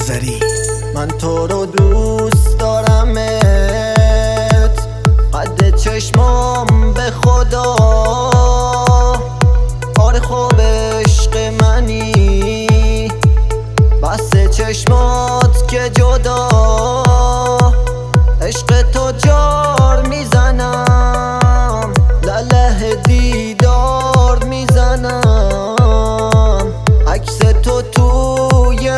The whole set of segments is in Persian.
نظری. من تو رو دوست دارمت قد چشمام به خدا. آره خوب عشق منی بس چشمات که جدا. عشق تو جار میزنم لله دیدار میزنم. عکس تو توی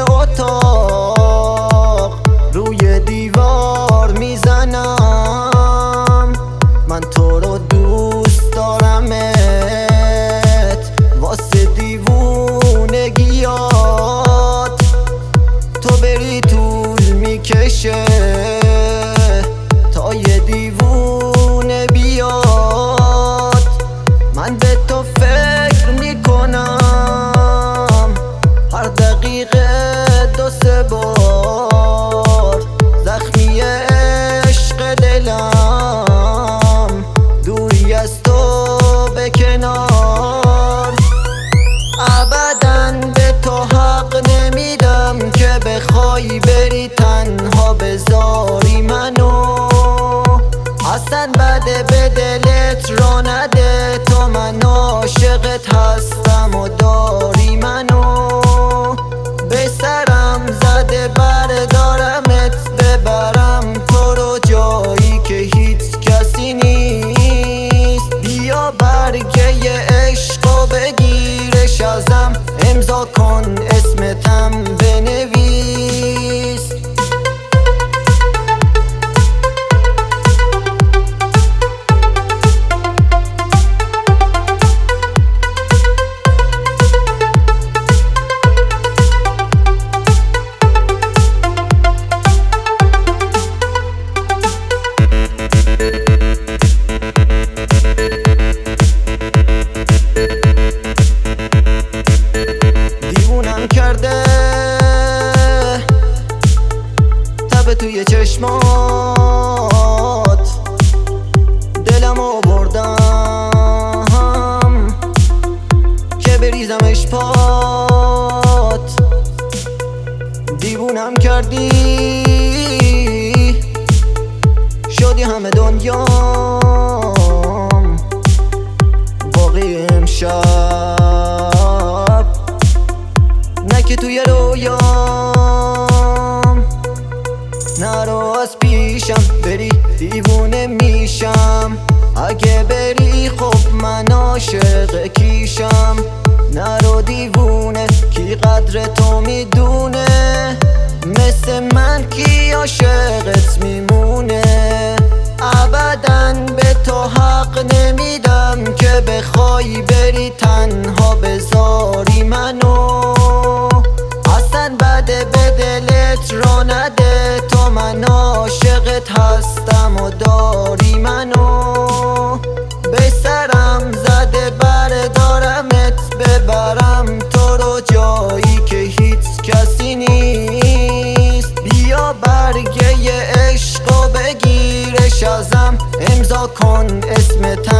اتاق روی دیوار میزنم. من تو رو دوست دارمت واسه دیوونگیات. تو بری طول میکشه تا یه دیوونه بیاد. من به تو فکر میکنم هر دقیقه 2-3 بار. زخمی عشق دلم دوری از تو به کنار. ابداً به تو حق نمیدم که بخوای بری تنها بذاری منو. اصلا بده به دلت را نده تو. من عاشقت هستم و داری منو. به سرم زده بردارمت ببرم تو رو جایی که هیچ کسی نیست. بیا برگه عشقو بگیرش ازم امضا کن اسمتم بنویس. کرده تب توی چشمات دلمو بردم که بریزمش پات. دیوونم کردی شدی همه دنیام. باقی امشب نه که توی رویام. نرو از پیشم بری دیوونه میشم. اگه بری خب من عاشق کیشم. نرو دیوونه کی قدر تو میدونه. مثل من کی عاشقت میمونه. ابداً به تو حق نمیدم که بخوای بری تنها بذاری منو. اصلا بده به دلت را نده تو. من عاشقت هستم و داری منو. به سرم زده بردارمت ببرم تو رو جایی که هیچ کسی نیست. بیا برگه عشقو بگیرش ازم امضا کن اسمتم